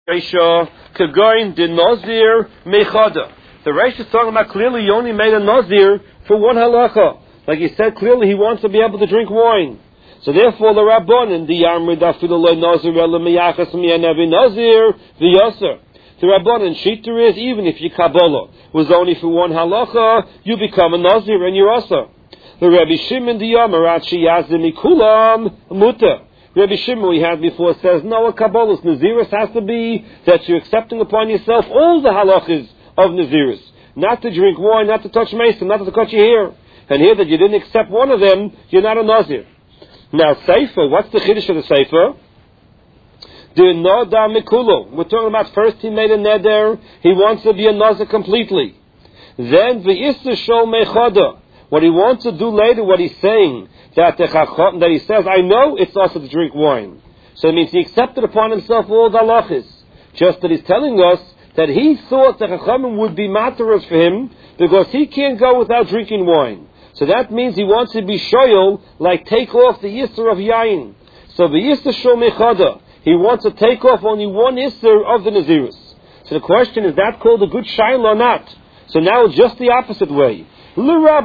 Reisha Kagoin de Nazir Mechada. The Reisha is talking about clearly he only made a Nazir for one halacha. Like he said clearly he wants to be able to drink wine. So therefore the Rabbanan, the Yamrid Afilullah Nazir Ela Meyachas Miyanevi Nazir V'Yasser. The Rabbanan Shita is even if your Kabbalah was only for one halacha, you become a Nazir and you're Asser. The Rabbi Shimon the Yamarat Shiyazim Mikulam Muta. Rabbi Shimon we had before says, no, a Kabbalah's Naziris has to be that you're accepting upon yourself all the halachas of Naziris. Not to drink wine, not to touch mason, not to cut your hair. And here that you didn't accept one of them, you're not a Nazir. Now, Sefer, what's the Chiddush of the Sefer? The Nodar Mikulo. We're talking about first he made a Neder, he wants to be a Nazir completely. Then, V'Issa Shol Mechada. What he wants to do later, what he's saying, that he says, I know it's also to drink wine. So it means he accepted upon himself all the halachas. Just that he's telling us that he thought the Chachamim would be mataras for him because he can't go without drinking wine. So that means he wants to be shoyal, like take off the Yisr of Yain. So the Yisr Shol Mechada, he wants to take off only one Yisr of the Nazirus. So the question is that called a good shaila or not? So now it's just the opposite way. The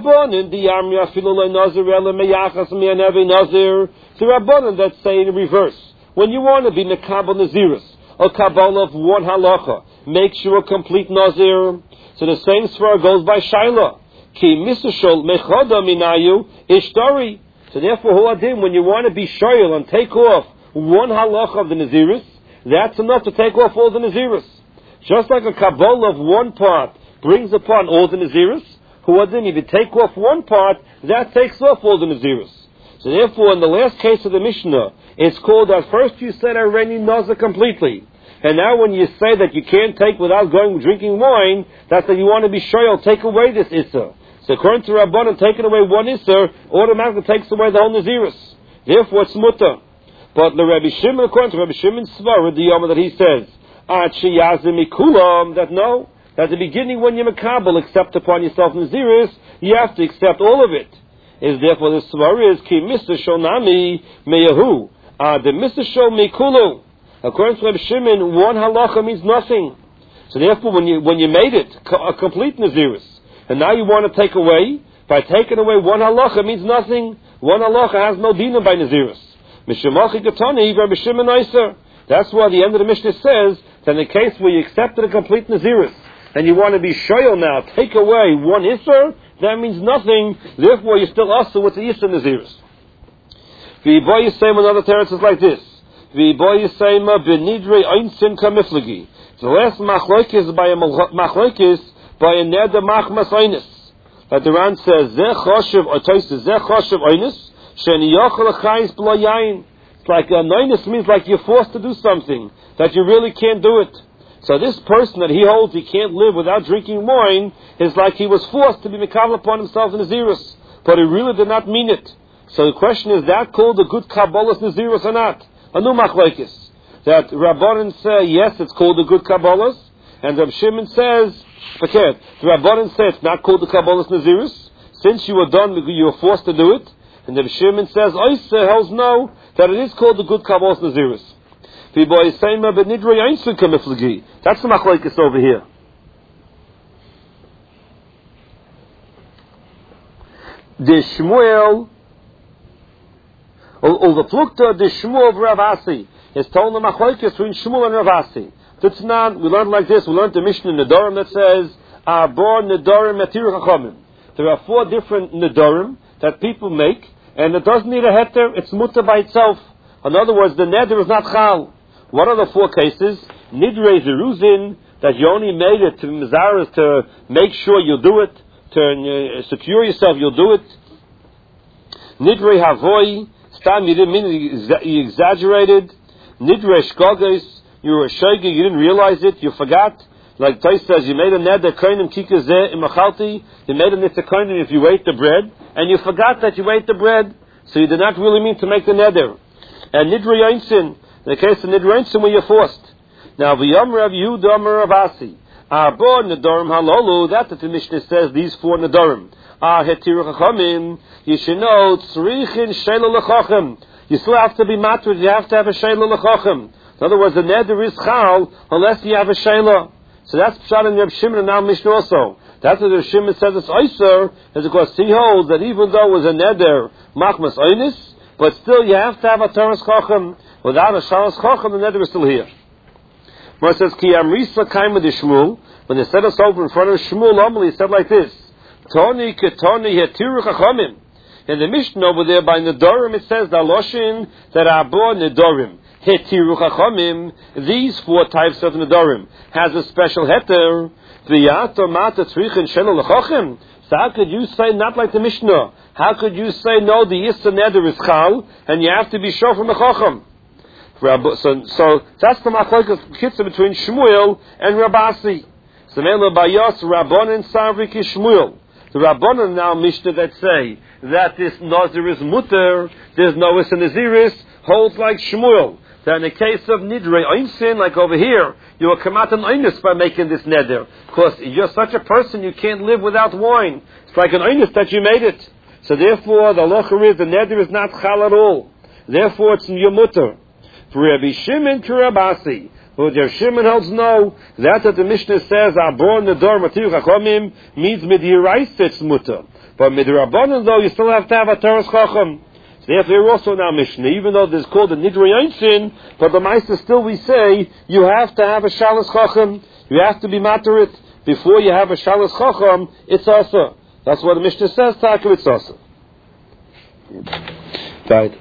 Rabbanan that say in reverse. When you want to be Mekabal Nazirus, a Kabbalah of one halacha, makes you a complete Nazir. So the same svara goes by Shaila. Ki misashol mechoda minayu ishtari. So therefore, huadim, when you want to be shoyal and take off one halacha of the Nazirus, that's enough to take off all the Nazirus. Just like a Kabbalah of one part brings upon all the Nazirus, Huadim, if you take off one part, that takes off all the Nazirus. So therefore, in the last case of the Mishnah, it's called that first you said already Nazir completely. And now when you say that you can't take without going drinking wine, that's that you want to be shoyal, take away this Issa. So according to Rabbanan, taking away one Issa automatically takes away the whole Nazirus. Therefore, it's mutter. But the Rabbi Shimon, according to Rabbi Shimon Svara, the Yom that he says, that no, at the beginning, when you're Makabal, accept upon yourself Naziris, you have to accept all of it. Is therefore the svar is ki Mr. Shonami meyahu. The Mr. Shol Mikulu. According to Rabbi Shimon, one halacha means nothing. So therefore, when you made it a complete Naziris, and now you want to take away, by taking away one halacha means nothing. One halacha has no dinah by Naziris. Mishamachi Gatani, Rabbi Shimon Eiser. That's why the end of the Mishnah says that in the case where you accepted a complete Naziris, and you want to be shoyal now, take away one Isser, that means nothing, therefore you're still also with the Isser Naziris. V'boy Yisayim, another teretz is like this. V'boy Yisayim b'nidrei einsin kamiflagi. The last machlokes is by a neder machmas einis. That the Ran says, Zeh choshev einis, sheni yochel achayis b'lo yain. It's like a einis means like you're forced to do something, that you really can't do it. So this person that he holds he can't live without drinking wine is like he was forced to be mekabel upon himself in Nazirus, but he really did not mean it. So the question is, that called a good Kabbalah's Nazirus or not? A new machlokes. That Rabbanan say yes, it's called a good Kabbalah's, and Rab Shimon says, okay, the Rabbanan says it's not called the Kabbalah's Nazirus. Since you were done, you were forced to do it. And Rab Shimon says, Oise holds no, that it is called the good Kabbalah's Nazirus. That's the machlokes over here. The Shmuel, or the Plukta, the Shmuel of Rav Asi, is told the machlokes between Shmuel and Rav Asi. We learned like this. We learned the Mishnah in Nedarim that says, Arbor Nedarim Matir Chachamim. There are 4 different Nedarim that people make, and it doesn't need a heter, it's mutter by itself. In other words, the neder is not chal. What are the 4 cases? Nidrei zeruzin, that you only made it to mizaras to make sure you'll do it, to secure yourself, you'll do it. Nidrei havoi, stam, you didn't mean it, you exaggerated. Nidrei shkoges, you were a shege, you didn't realize it, you forgot. Like Tais says, you made a neder koinim kikazeh imachalti, you made a neder koinim if you ate the bread, and you forgot that you ate the bread, so you did not really mean to make the neder. And nidrei einsin, in the case of Nidrensim, where you're forced. Now, V'yom Rav Yehuda Amar Rav Asi. Arbor Nedarim Halolu, that the Mishnah says, these 4 Nedarim. Hetir Chachamim, you should know, Tzrichin Shelo L'Chachem. you still have to be matrid. You have to have a shayla l'chochem. In other words, the neder is chal unless you have a shayla. So that's pshat in Reb Shimon and now Mishnah also. That's what Reb Shimon says it's oiser, is because he holds that even though it was a neder machmas oinis, but still you have to have a Torah's chochem. Without a shalas chochem, the neder is still here. Where it says ki amrisa kaima de Shmuel, when they set us over in front of Shmuel, normally he said like this: Toni ketoni hetiru chachamim. In the Mishnah over there by Nedorim it says Daloshin that Abo Nedorim Hetiru Chachamim. These 4 types of Nedorim has a special heter. V'yato mata tzrichin shelo l'chochem. So how could you say not like the Mishnah? How could you say no? The Yisra Neder is chal and you have to be sure from the chochem. So that's the machlokes kitzur between Shmuel and Rabasi. So Mela Bayos Rabbanan Savri ki Shmuel. The Rabbanan now Mishnah that say that this Nazir is mutter, there's no Issa Naziris, holds like Shmuel. That in the case of Nidrei Einsin, like over here, you will come out an Einis by making this neder. Because you're such a person, you can't live without wine. It's like an Einis that you made it. So therefore, the halacha is, the neder is not chal at all. Therefore, it's your mutter. For Rabbi Shimon to Rabasi, who Rabbi Shimon holds no, that's what the Mishnah says, Abor Nedor Matir Chachomim, means Midiraisa it's mutter. But Midrabanan though, you still have to have a Torah's Chacham. So therefore also now Mishnah, even though there's called a Nidrei Einsin, but the Meister still we say, you have to have a Shalas Chacham, you have to be Materit, before you have a Shalas Chacham, it's also. That's what the Mishnah says, Taka it's also. Right.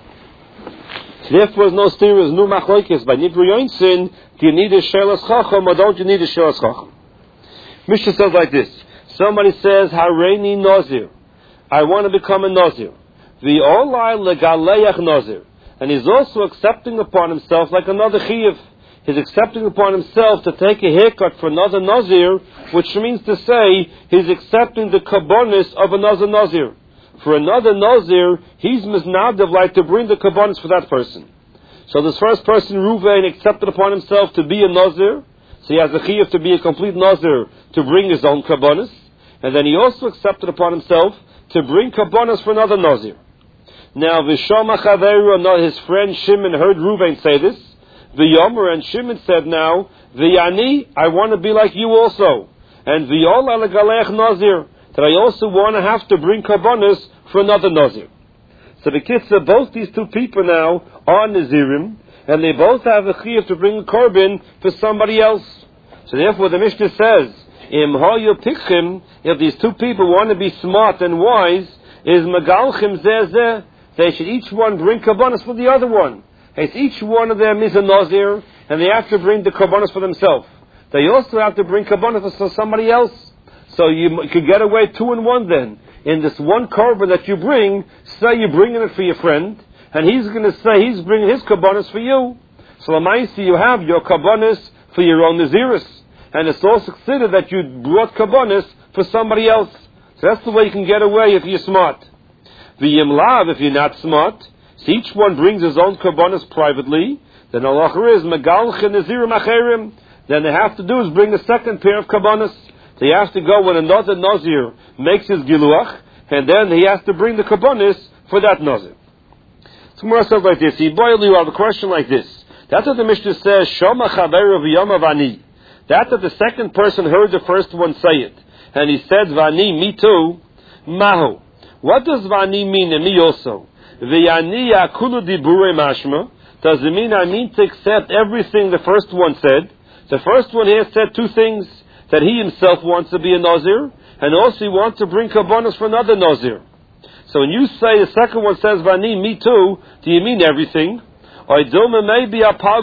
So therefore there's no steers, no machlokes by Nidrei Einsin, do you need a Shalas Chacham or don't you need a Shalas Chacham? Mishnah says like this, somebody says, Hareini Nazir, I want to become a Nazir. V'olai legaleach Nazir. And he's also accepting upon himself like another Chiyuv. He's accepting upon himself to take a haircut for another Nazir, which means to say, he's accepting the kabbonis of another Nazir. For another Nazir, he's misnadav like to bring the kabbonis for that person. So this first person, Ruvain, accepted upon himself to be a Nazir. So he has a Chiyuv to be a complete Nazir to bring his own kabbonis. And then he also accepted upon himself to bring kabbonos for another Nazir. Now, Vishama Chaveru, his friend Shimon heard Reuven say this. V'yomer, and Shimon said now, V'yani, I want to be like you also. And V'yola legalech Nazir, that I also want to have to bring kabbonos for another Nazir. So the kids said both these two people now are Nazirim, and they both have a chiyuv to bring a korban for somebody else. So therefore the Mishnah says, Im hoyu pikchim, if these two people want to be smart and wise, is magalchim zeh, they should each one bring kabbonos for the other one. It's each one of them is a Nazir, and they have to bring the kabbonos for themselves. They also have to bring kabbonos for somebody else. So you could get away 2 in 1 then. In this one korban that you bring, say you're bringing it for your friend, and he's going to say he's bringing his kabbonos for you. So Lamaisi, you have your kabbonos for your own Naziris. And it's also considered that you brought kabbonos for somebody else. So that's the way you can get away if you're smart. V'yimlav, if you're not smart, so each one brings his own kabbonos privately, then Allah is megalchen nazirim acherim. Then they have to do is bring a second pair of kabbonos. They have to go when another Nazir makes his giluach, and then he has to bring the kabbonos for that Nazir. So Gemara says like this, you have a question like this. That's what the Mishnah says, Shoma chaveru v'yama vani. That's what the second person heard the first one say it. And he said, Vani, me too. Mahu. What does Vani mean and me also? V'yani yakulu dibure mashma. Does it mean I mean to accept everything the first one said? The first one here said 2 things. That he himself wants to be a Nazir, and also he wants to bring kabbonos for another Nazir. So when you say the second one says, Vani, me too, do you mean everything? Or maybe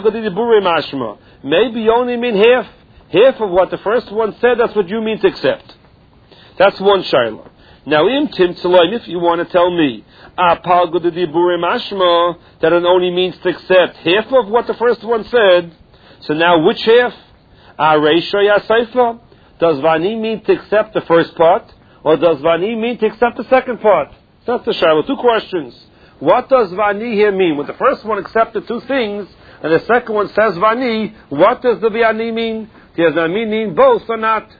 maybe you only mean half. Half of what the first one said, that's what you mean to accept. That's one shayla. Now, if you want to tell me, that it only means to accept half of what the first one said, so now which half? Does Vani mean to accept the first part, or does Vani mean to accept the second part? That's the shayla. 2 questions. What does Vani here mean? When the first one accepted 2 things, and the second one says Vani, what does the Vani mean? Does Vani mean both or not?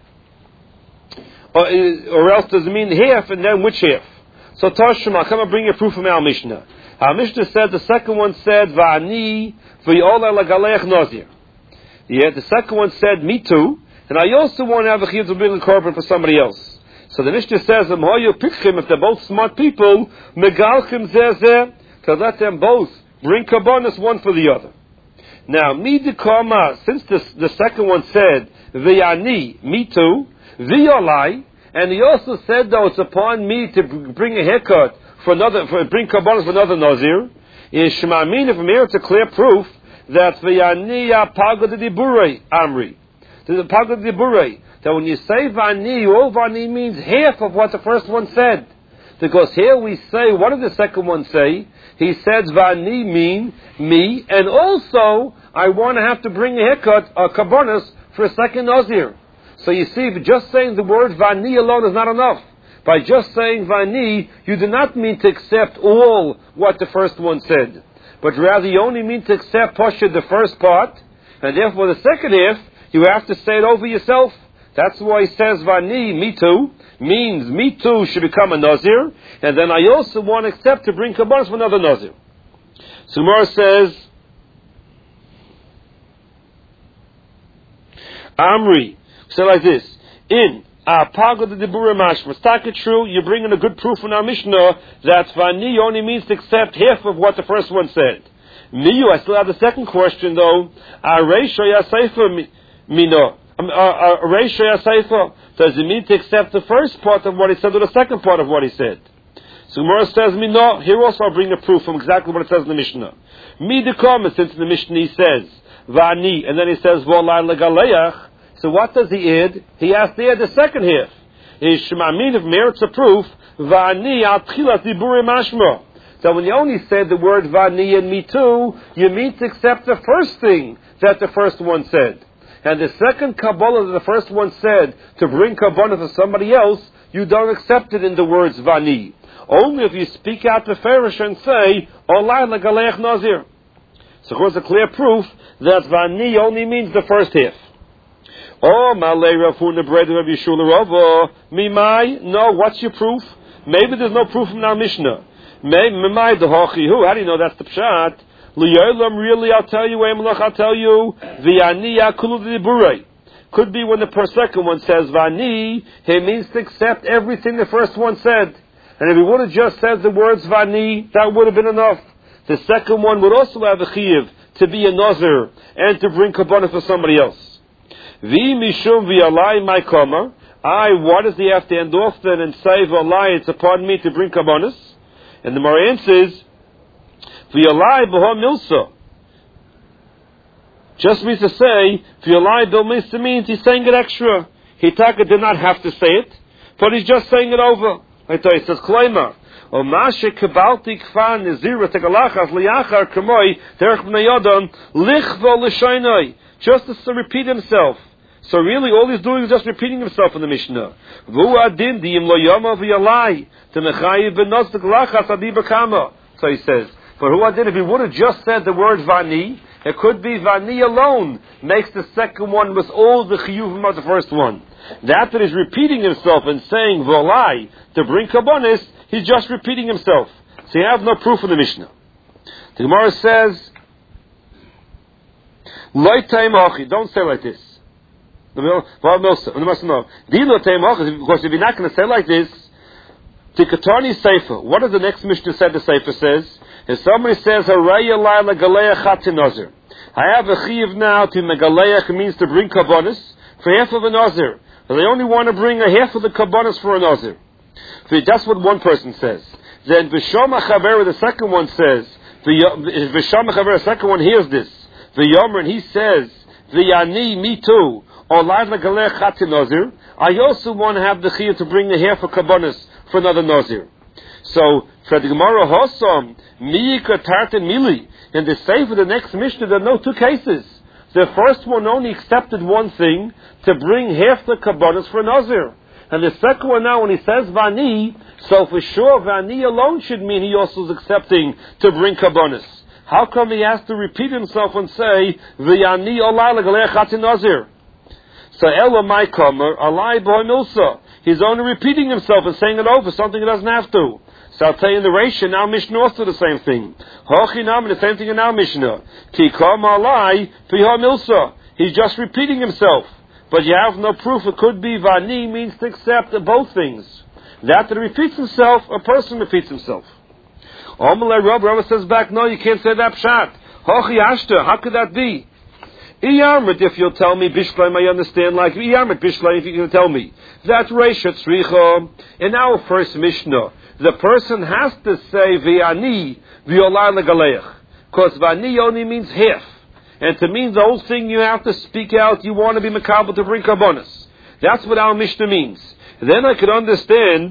Or else does it mean half, and then which half? So Tashma, come and bring a proof from our Mishnah. Our Mishnah said, the second one said, Va'ani v'yola lagaleach nazir. Yeah, the second one said, me too, and I also want to have a chiyuv to bring a korban for somebody else. So the Mishnah says, if they're both smart people, megalchim zeh, to let them both bring karbanos one for the other. Now, midikama, since the second one said, v'yani, me too, v'yolai, and he also said, though, it's upon me to bring a haircut bring karbanos for another nazir, is shema'amina from here, it's a clear proof that v'yani apagad diburei amri. There's a pagad diburei. That when you say vani, all vani means half of what the first one said. Because here we say, what did the second one say? He says vani mean me, and also I want to have to bring a haircut, a karbanos, for a second nazir. So you see, just saying the word vani alone is not enough. By just saying vani, you do not mean to accept all what the first one said, but rather you only mean to accept Pasha, the first part, and therefore the second half, you have to say it over yourself. That's why he says vani, me too, means me too should become a nazir, and then I also want to accept to bring karbanos for another nazir. So Gemara says, Amri, say like this, in Apagod the Dibura Mashma, it's true, you're bringing a good proof in our Mishnah that vani only means to accept half of what the first one said. Miyu, I still have the second question though, Areisha Yasaifa Mino. Does it mean to accept the first part of what he said or the second part of what he said? So Gemara says, no. Here also I'll bring a proof from exactly what it says in the Mishnah. Midikam, since in the Mishnah he says, Vani, and then he says, Volai legaleach. So what does he add? He has to add the second half. Is Shema'amin of merits a proof, Vani atchilat diburi mashma. So when you only said the word Vani and me too, you mean to accept the first thing that the first one said. And the second Kabbalah that the first one said, to bring Kabbalah for somebody else, you don't accept it in the words Vani. Only if you speak out to Farish and say, Olai Legaleach Nazir. So here's a clear proof that Vani only means the first half. Oh, Malay Rafuna Bread of Yeshua Rava. Mimai? No, what's your proof? Maybe there's no proof from our Mishnah. Mimai Dehochi. How do you know that's the Pshat? Really, I'll tell you, could be when the second one says Vani, he means to accept everything the first one said. And if he would have just said the words Vani, that would have been enough. The second one would also have a chiyuv to be a nazir and to bring kabbalah for somebody else. Vi mishum v'alai my kama. Why does he have to end off then and say v'alai, it's upon me to bring kabbalah? And the Mara answers, v'yalai b'ha milsa. Just means to say, v'yalai b'ha milsa means he's saying it extra. Hitaka did not have to say it, but he's just saying it over. Like he says, Klaima, O mashe kabalti kfan nizira tegalachas liyachar kamoi derech b'nei yodam lichvo l'shaynoi. Just to repeat himself. So really, all he's doing is just repeating himself in the Mishnah. V'hu adin di'im lo yoma v'yalai temechayiv b'nos tegalachas adi b'kama. So he says, for who adin, if he would have just said the word Vani, it could be Vani alone makes the second one with all the chiyuvim of the first one. That he's repeating himself and saying V'olai to bring kabbanis, he's just repeating himself. So you have no proof in the Mishnah. The Gemara says, don't say like this. Because if you're not going to say like this, Tikatani Sefer, what does the next Mishnah say the Sefer says? If somebody says, I have a chiv now to megaleach, means to bring kabbanis for half of a nazir. But they only want to bring a half of the kabbanis for a nazir. That's what one person says. Then Vishama Chavera, the second one says, Vishama Chavera, the second one hears this. The Yomer, and he says, V'yani, me too, or live megaleach chati nazir. I also want to have the chiv to bring the half of kabbanis for another nazir. So, for the Gemara Hossam, Miyika Tartan Mili, in the Sefer, the next Mishnah, there are no two cases. The first one only accepted one thing, to bring half the kabbanis for Nazir. And the second one now, when he says Vani, so for sure Vani alone should mean he also is accepting to bring kabbanis. How come he has to repeat himself and say, V'yani olai l'galei chati Nazir? So Ela my kamer, alai boy milsa. He's only repeating himself and saying it over, something he doesn't have to. So I'll tell you in the Reisha, in our Mishnah also the same thing. Hochinam, the same thing in our Mishnah. Ki kam alai piha milsa. He's just repeating himself. But you have no proof. It could be vani means to accept both things. That repeats himself, a person repeats himself. Omelei Rabba says back, no, you can't say that pshat. Hochi ashta, how could that be? Iyamrit, if you'll tell me, Bishleim, I understand like Iyamrit, Bishleim, if you're going to tell me. That Reisha Tzricha, in our first Mishnah, the person has to say V'ani, V'olai Legaleach. Because V'ani only means half. And to mean the whole thing, you have to speak out, you want to be makabel to bring karbonos. That's what our Mishnah means. Then I could understand,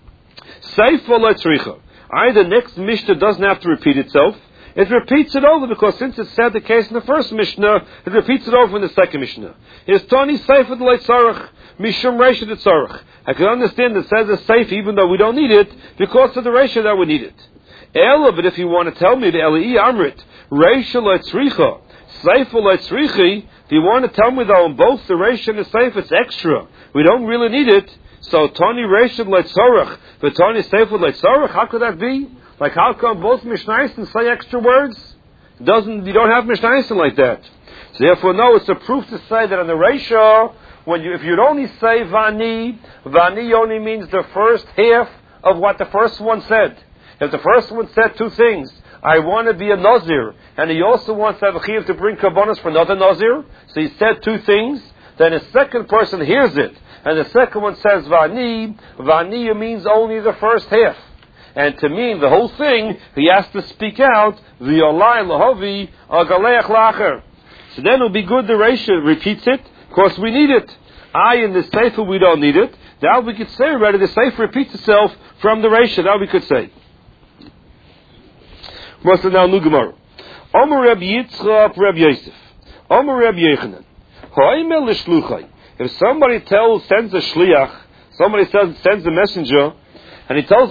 Seifo Letzricha. Either next Mishnah doesn't have to repeat itself, it repeats it over, because since it said the case in the first Mishnah, it repeats it over in the second Mishnah. It's Tani Seifo Leitzarach, Mishum Reisha Leitzarach. I can understand it says it's safe even though we don't need it, because of the Reisha that we need it. Ela, but if you want to tell me the Elei Amrit, Reisha Leitzricha, Seifo Leitzrichi, if you want to tell me though in both the Reisha and the Seif it's extra, we don't really need it, so Tani Reisha Leitzarach, but Tani Seifo Leitzarach, how could that be? Like how come both Mishnayos say extra words? You don't have Mishnayos like that. So therefore, no, it's a proof to say that in the Reisha, if you'd only say Vani only means the first half of what the first one said. If the first one said two things, I want to be a Nazir, and he also wants to have a Chiyuv to bring Karbonos for another Nazir, so he said two things, then the second person hears it, and the second one says Vani means only the first half. And to mean the whole thing, he has to speak out, V'olai lahovi agaleach lacher. So then it'll be good the Reisha repeats it, because we need it. In the Sefer we don't need it. That we could say already, the Sefer repeats itself from the Reisha. That we could say. What's now new Gemara? Omer Reb Yitzchak Reb Yosef. Omer Reb Yechanan. Ha'imel l'shluchai. If somebody sends a shliach, somebody sends a messenger, and he tells